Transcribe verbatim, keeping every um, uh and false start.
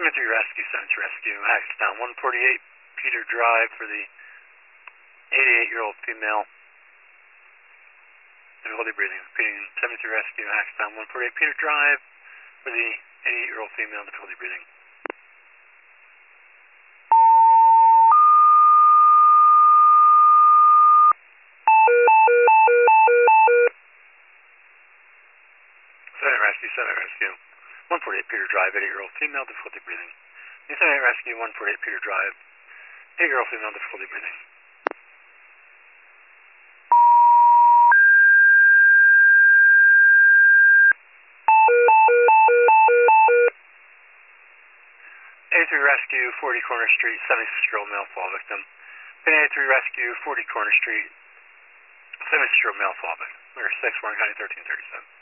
seventy-three Rescue, seventy-three Rescue, Hackstown, one forty-eight Peter Drive for the eighty-eight-year-old female. Difficulty breathing. Repeating, seventy-three Rescue, Hackstown, one forty-eight Peter Drive for the eighty-eight-year-old female. Difficulty breathing. seventy Rescue, seventy Rescue, one forty-eight Peter Drive, eighty-eight-year-old female. Difficulty breathing. seventy-eight Rescue, one forty-eight Peter Drive, eight-year-old female. Difficulty breathing. eighty-three Rescue, forty Corner Street, seventy-six-year-old male fall victim. eighty-three Rescue, forty Corner Street, seventy-six-year-old male fall victim. Number six, Warren County, thirteen thirty-seven.